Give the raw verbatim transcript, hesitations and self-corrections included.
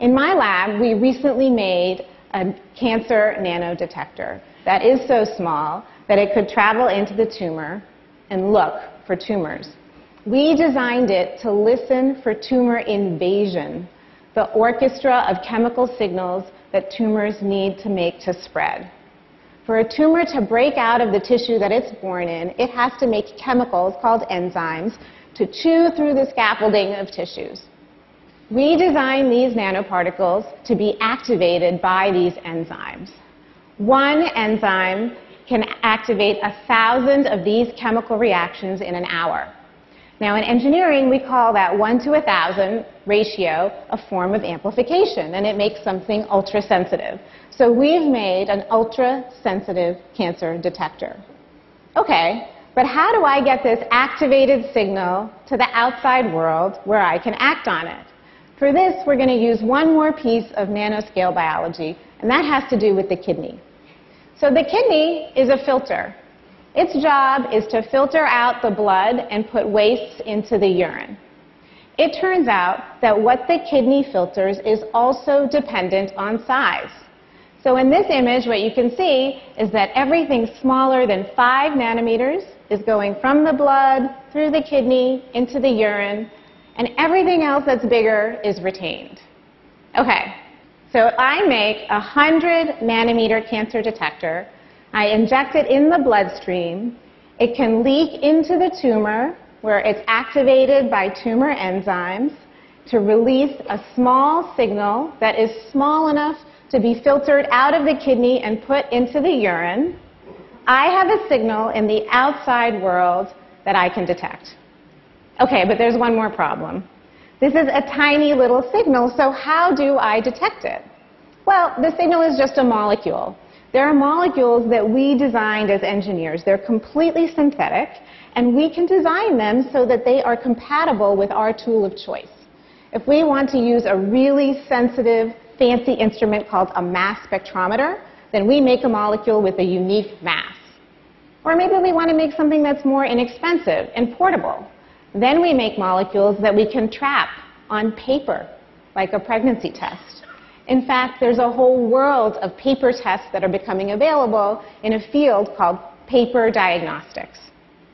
In my lab, we recently made a cancer nanodetector that is so small that it could travel into the tumor and look for tumors. We designed it to listen for tumor invasion, the orchestra of chemical signals that tumors need to make to spread. For a tumor to break out of the tissue that it's born in, it has to make chemicals called enzymes to chew through the scaffolding of tissues. We designed these nanoparticles to be activated by these enzymes. One enzyme can activate a thousand of these chemical reactions in an hour. Now, in engineering, we call that one to a thousand ratio a form of amplification, and it makes something ultra-sensitive. So we've made an ultra-sensitive cancer detector. Okay, but how do I get this activated signal to the outside world where I can act on it? For this, we're going to use one more piece of nanoscale biology, and that has to do with the kidney. So the kidney is a filter. Its job is to filter out the blood and put wastes into the urine. It turns out that what the kidney filters is also dependent on size. So in this image, what you can see is that everything smaller than five nanometers is going from the blood, through the kidney, into the urine, and everything else that's bigger is retained. Okay, so I make a one hundred nanometer cancer detector. I inject it in the bloodstream. It can leak into the tumor, where it's activated by tumor enzymes to release a small signal that is small enough to be filtered out of the kidney and put into the urine. I have a signal in the outside world that I can detect. Okay, but there's one more problem. This is a tiny little signal, so how do I detect it? Well, the signal is just a molecule. There are molecules that we designed as engineers. They're completely synthetic, and we can design them so that they are compatible with our tool of choice. If we want to use a really sensitive, fancy instrument called a mass spectrometer, then we make a molecule with a unique mass. Or maybe we want to make something that's more inexpensive and portable. Then we make molecules that we can trap on paper, like a pregnancy test. In fact, there's a whole world of paper tests that are becoming available in a field called paper diagnostics.